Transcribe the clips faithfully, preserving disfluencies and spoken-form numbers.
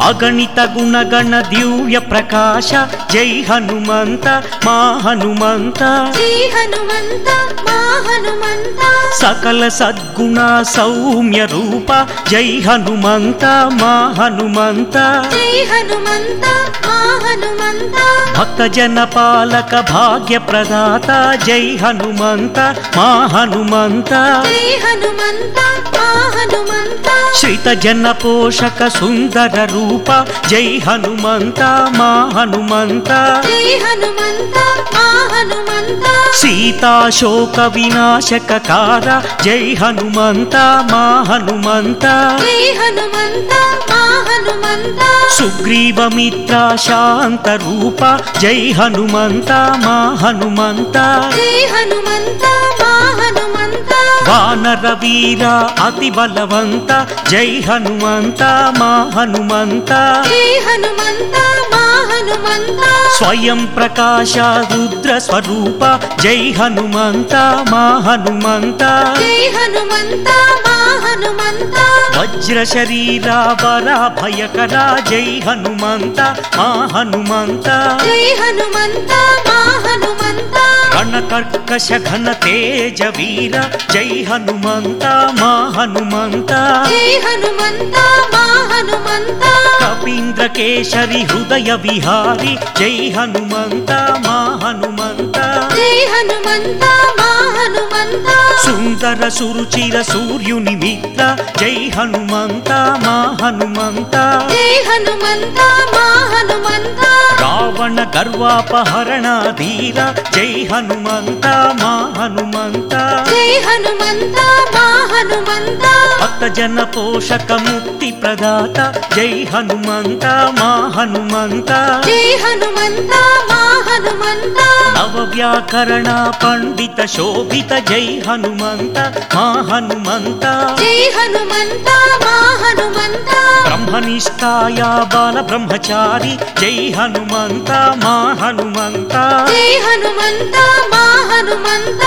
अगणित गुणगण दिव्य प्रकाश जय हनुमंत मा हनुमंत जय हनुमंत मा हनुमंत सकल सद्गुण सौम्य रूप जय हनुमंत मा हनुमंत जय हनुमंत मा हनुमंत भक्त जन पालक भाग्य प्रदाता जय हनुमंत मा हनुमंत जय हनुमंत मा हनुमंत श्रित जन पोषक सुंदर रूप जय हनुमंत मा हनुमंत जय हनुमंत मा हनुमंत सीता शोक विनाशक कार जय हनुमंत मा हनुमंत जय हनुमंत मा हनुमंत सुग्रीव मित्र शांत रूप जय हनुमंत मा हनुमंत जय हनुमंत मा हनुमंत वानर वीर अति बलवंत जय हनुमंत मा हनुमंत जय हनुमंत मा हनुमंत स्वयं प्रकाश रुद्र स्वरूप जय हनुमंत मा हनुमंत जय हनुमंत मा हनुमंत वज्र शरीर बरा भयकर जय हनुमंत मा हनुमंत जय हनुमंत मा हनुमंत रण कर्कश घन तेज वीर जय हनुमंत मा हनुमंत जय हनुमंत मा हनुमंत कपींद्र केशरी हृदय विहारी जय हनुमंत मा हनुमंत जय हनुमंत मा हनुमंत सुंदर सुरुचिर सूर्युनि मित्र जय हनुमंत मा हनुमंत जय हनुमंत मा हनुमंत रावण गर्वापहरण धीर जय हनुमंत मा हनुमंत जय हनुमंत मा हनुमंत भक्त जन पोषक मुक्ति प्रदाता जय हनुमंत मा हनुमंत जय हनुमंत मा हनुमंत नव व्याकरण पंडित शोभित जय हनुमंत मा हनुमंत जय हनुमंत मा हनुमंत ब्रह्मनिष्ठाया बाल ब्रह्मचारी जय हनुमंत मा हनुमंत जय हनुमंत मा हनुमंत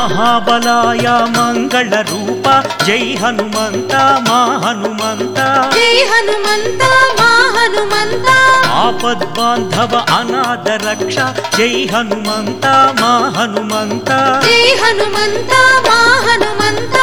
महाबलाय मंगल रूप जय हनुमंत मा हनुमंत जय हनुमंत मा हनुमंत आपद बांधव अनाथ रक्षा जय हनुमंत मा हनुमंत जय हनुमंत मा हनुमंत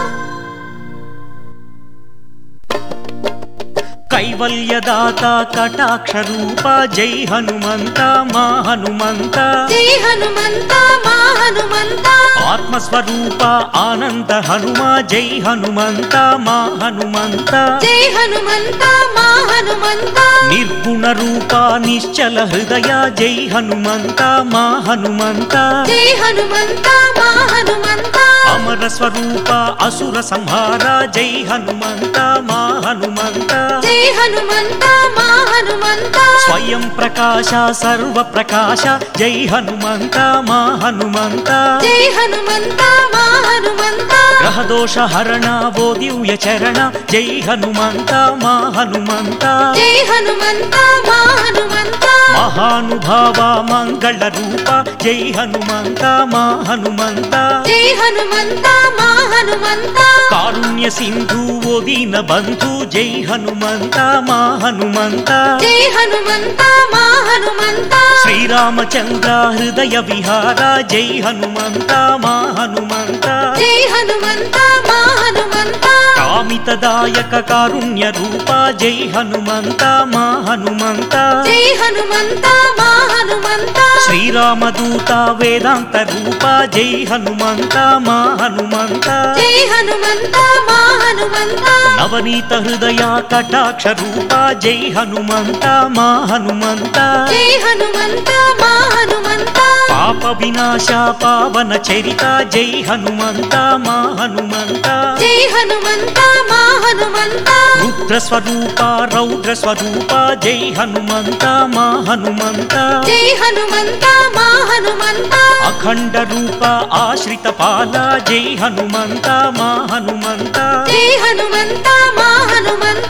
कैवल्यदाता कटाक्ष रूप जय हनुमंत मा हनुमंत जय हनुमंत मा हनुमंत आत्मस्वरूप आनंद हनुमा जय हनुमंत मा हनुमंत जय हनुमंत मा हनुमंत निर्गुण रूप निश्चल हृदय जय हनुमंत मा हनुमंत जय हनुमंत मा हनुमंत अमर स्वरूप असुर संहार जय हनुमंत मा हनुमंत जय हनुमंत मा हनुमंत स्वयं प्रकाश सर्व प्रकाश जय हनुमंत मा हनुमंत जय हनुमंत मा हनुमंत ग्रह दोष हरण वो दिव्य चरण जय हनुमंत मा हनुमंत जय हनुमंत मा हनुमंत महानुभाव मंगल रूप जय हनुमंत मा हनुमंत जय हनुमंत मा हनुमंत कारुण्य सिंधु वो दीन बंधु जय हनुमंत मा हनुमंत जय हनुमंत मा हनुमंत श्रीरामचंद्र हृदय विहार जय हनुमंत मा हनुमंत जय हनुमंत मा हनुमंत कामितदायक कारुण्य रूप जय हनुमंत मा हनुमंत जय हनुमंत मा हनुमंत श्रीरामदूत वेदांत रूप जय हनुमंत मा हनुमंत जय हनुमंत मा हनुमंत नवनीत हृदय कटाक्ष रूप जय हनुमंत मा हनुमंत जय हनुमंत मा हनुमंत पाप विनाश पावन चरित जय हनुमंत मा हनुमंत जय हनुमंत मा हनुमंत रुद्र स्वरूप रौद्र स्वरूप जय हनुमंत मा हनुमंत जय हनुमंत मा हनुमंत अखंड रूप आश्रित पाल जय हनुमंत मा हनुमंत जय हनुमंत मा हनुमंत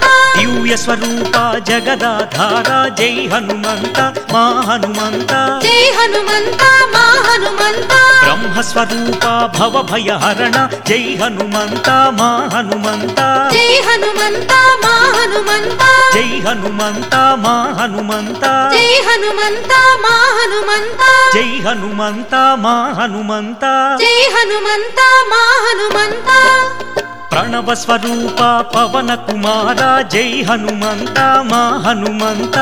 ದಿವ್ಯ ಸ್ವರೂಪ ಜಗದಾಧಾರ ಜೈ ಹನುಮಂತ ಮಾ ಹನುಮಂತ ಜೈ ಹನುಮಂತ ಮಾ ಹನುಮಂತ ಬ್ರಹ್ಮ ಸ್ವರೂಪ ಭವ ಭಯ ಹರಣ ಜೈ ಹನುಮಂತ ಮಾ ಹನುಮಂತ ಜೈ ಹನುಮಂತ ಮಾ ಹನುಮಂತ ಜೈ ಹನುಮಂತ ಮಾ ಹನುಮಂತ ಜೈ ಹನುಮಂತ ಮಾ ಹನುಮಂತ ಜೈ ಹನುಮಂತ ಮಾ ಹನುಮಂತ ಜೈ ಹನುಮಂತ ಮಾ ಹನುಮಂತ ಪ್ರಣವ ಸ್ವರೂಪ ಪವನ ಕುಮಾರ ಜೈ ಹನುಮಂತ ಮಾ ಹನುಮಂತ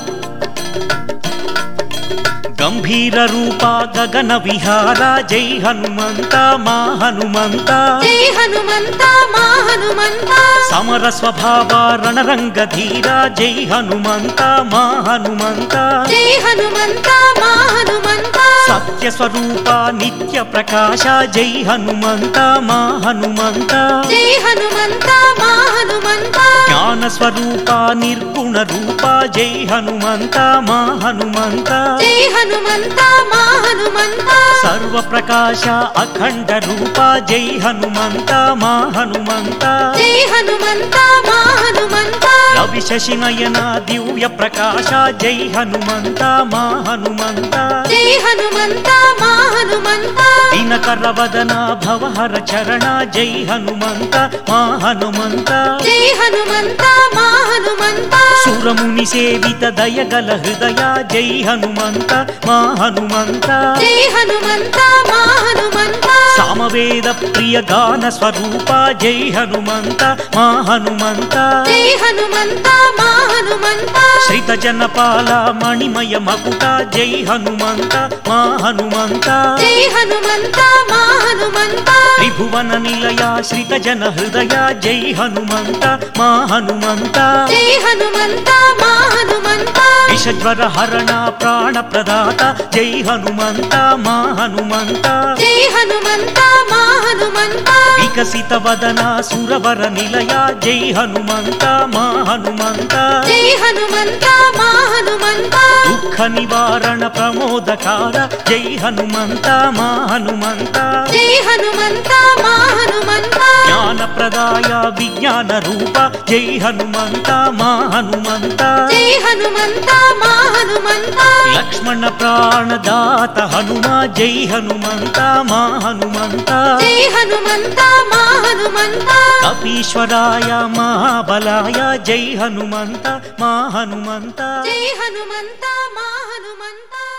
ಗಂಭೀರ ರೂಪ ಗಗನ ವಿಹಾರ ಜೈ ಹನುಮಂತ ಮಾ ಹನುಮಂತ ಜೈ ಹನುಮಂತ ಮಾ ಹನುಮಂತ ಸಮರ ಸ್ವಭಾವ ರಣರಂಗಧೀರ ಜೈ ಹನುಮಂತ ಮಾ ಹನುಮಂತ ಜೈ ಹನುಮಂತ ಮಾ ಹನುಮಂತ ಸತ್ಯ ಸ್ವರೂಪ ನಿತ್ಯ ಪ್ರಕಾಶ ಜೈ ಹನುಮಂತ ಮಾ ಹನುಮಂತ ಜೈ ಹನುಮಂತ ಮಾ ಹನುಮಂತ ಜ್ಞಾನ ಸ್ವರೂಪ ನಿರ್ಗುಣ ರೂಪ ಜೈ ಹನುಮಂತ ಮಾ ಹನುಮಂತ ಜೈ ಹನುಮಂತ ಮಾ ಹನುಮಂತ ಸರ್ವ ಪ್ರಕಾಶ ಅಖಂಡ ರೂಪ ಜೈ ಹನುಮಂತ ಮಾ ಹನುಮಂತ ಜೈ ಹನುಮಂತ ಮಾ ಹನುಮಂತ ರವಿ ಶಶಿನಯನ ದಿವ್ಯ ಪ್ರಕಾಶ ಜೈ ಹನುಮಂತ ಮಾ ಹನುಮಂತ ಜೈ ಹನುಮಂತ ಮಾ ಹನುಮಂತ ದಿನಕರ ವದನ ಭವಹರ ಚರಣ ಜೈ ಹನುಮಂತ ಮಾ ಹನುಮಂತ ಜೈ ಹನುಮಂತ ಮಾ ಹನುಮಂತ ಸುರಮುನಿ ಸೇವಿತ ದಯಗಲ ಹೃದಯ ಜೈ ಹನುಮಂತ ಮಾ ಹನುಮಂತ ಜೈ ಹನುಮಂತ ಮಾ ಹನುಮಂತ ಸಾಮವೇದ ಪ್ರಿಯ ಗಾನ ಸ್ವರೂಪ ಜೈ ಹನುಮಂತ ಮಾ ಹನುಮಂತ ಜೈ ಹನುಮಂತ ಮಾ ಹನುಮಂತ ಶ್ರಿತ ಜನಪಾಲ ಮಣಿಮಯ ಮಕುಟ ಜೈ ಹನುಮಂತ ಮಾ ಹನುಮಂತ ಜೈ ಹನುಮಂತ ಮಾ ಹನುಮಂತ ತ್ರಿಭುವನ ನಿಲಯ ಶ್ರಿತ ಜನ ಹೃದಯ ಜೈ ಹನುಮಂತ ಮಾ ಹನುಮಂತ ಜೈ ಹನುಮಂತ ಮಾ ಹನುಮಂತ ವಿಷಜ್ವರ ಹರಣ ಪ್ರಾಣ ಪ್ರದಾತ ಜೈ ಹನುಮಂತ ಮಾ ಹನುಮಂತ ಜೈ ಹನುಮಂತ ಮಾ ಹನುಮಂತ ವಿಕಸಿತ ವದನ ಸುರವರ ನಿಲಯ ಜೈ ಹನುಮಂತ ಮಾ ಹನುಮಂತ ಜೈ ಹನುಮಂತ ಮಾ ಹನುಮಂತ ದುಃಖ ನಿವಾರಣ ಪ್ರಮೋದಕಾರ ಜೈ ಹನುಮಂತ ಮಾ ಹನುಮಂತ ಜೈ ಹನುಮಂತ ಮಾ ಹನುಮಂತ ಜ್ಞಾನ ಪ್ರದಾಯ ವಿಜ್ಞಾನ ರೂಪ ಜೈ ಹನುಮಂತ ಮಾ ಹನುಮಂತ ಜೈ ಹನುಮಂತ ಮಾ ಹನುಮಂತ ಲಕ್ಷ್ಮಣ ಪ್ರಾಣದಾತ ಹನುಮ ಜೈ ಹನುಮಂತ ಮಾ ಹನುಮಂತ ಜೈ ಹನುಮಂತ ಮಾ ಹನುಮಂತ ಕಪೀಶ್ವರಾಯ ಮಹಾಬಲಾಯ ಜೈ ಹನುಮಂತ ಮಾ ಹನುಮಂತ ಜೈ ಹನುಮಂತ ಮಾ ಹನುಮಂತ